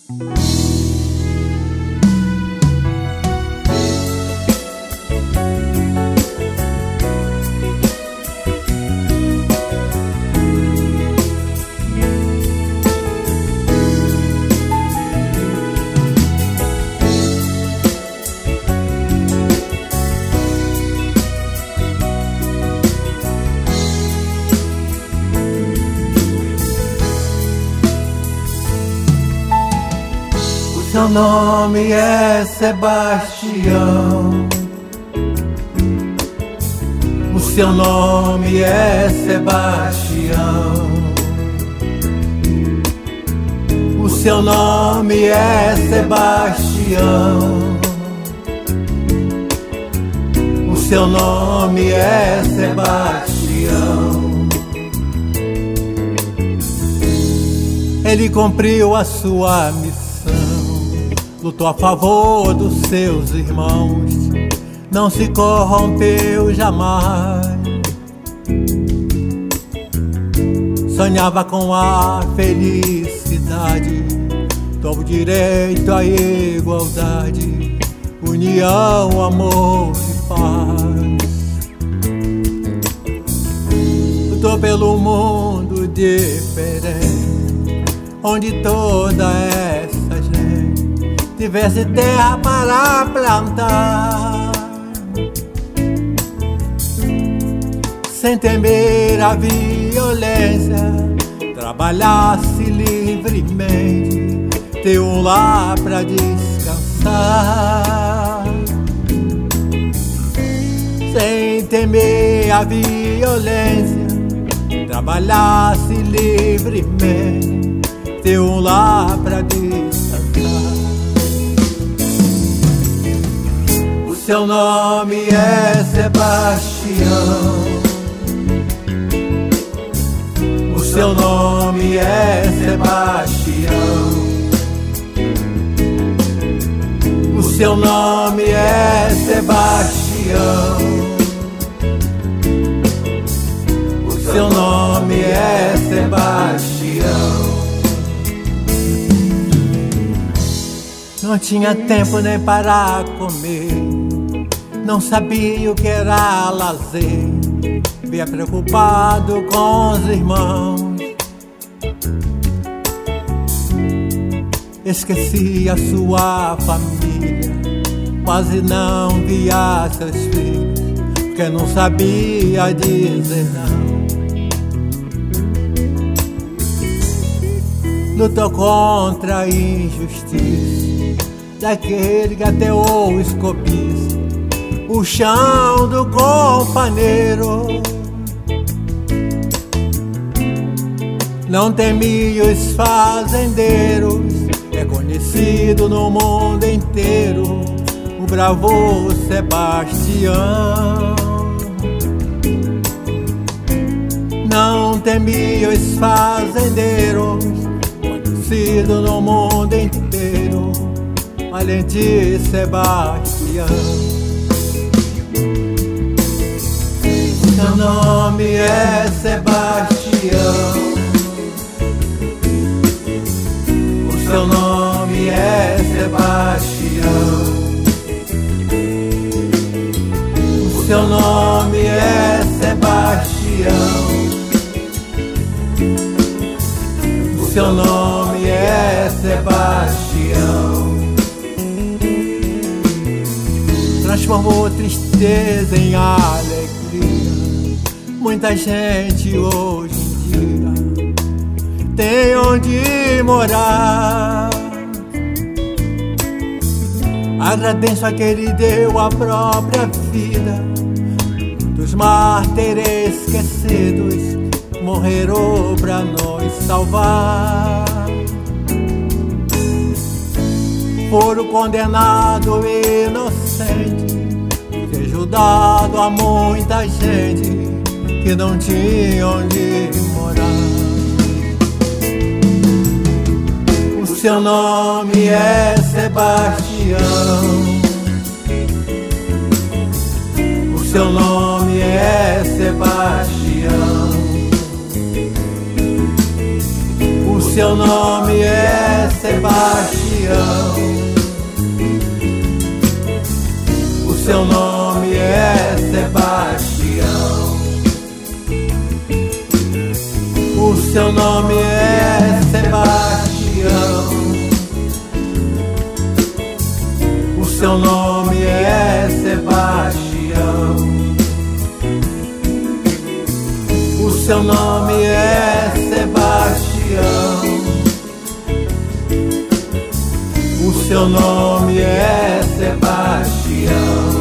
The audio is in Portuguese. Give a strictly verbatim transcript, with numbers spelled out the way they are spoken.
Seu nome é Sebastião. O seu nome é Sebastião. O seu nome é Sebastião. O seu nome é Sebastião. Ele cumpriu a sua missão. Lutou a favor dos seus irmãos, não se corrompeu jamais. Sonhava com a felicidade, do direito à igualdade, união, amor e paz. Lutou pelo mundo diferente, onde toda essa gente tivesse terra para plantar, sem temer a violência, trabalhasse livremente, ter um lar para descansar. Sem temer a violência, trabalhasse livremente, ter um lar para descansar. Seu nome é Sebastião. O seu nome é Sebastião. O seu nome é Sebastião. O seu nome é Sebastião. Não tinha tempo nem para comer, não sabia o que era lazer, via preocupado com os irmãos. Esquecia sua família, quase não via seus filhos, porque não sabia dizer não. Lutou contra a injustiça daquele que até o escobiça o chão do companheiro. Não temia os fazendeiros, é conhecido no mundo inteiro, o bravo Sebastião. Não temia os fazendeiros, conhecido no mundo inteiro, valente Sebastião. Seu nome é Sebastião. O seu nome é Sebastião. O seu nome é Sebastião. O seu nome é Sebastião. Transformou tristeza em alegria. Muita gente hoje em dia tem onde morar. Agradeço a que ele deu a própria vida, dos mártires esquecidos morreram pra nos salvar. Foram condenados inocentes, ter ajudado a muita gente que não tinha onde morar. O seu nome é Sebastião. O seu nome é Sebastião. O seu nome é Sebastião. O seu nome é Sebastião. O seu nome é Sebastião. O seu nome é Sebastião. O seu nome é Sebastião. O seu nome é Sebastião.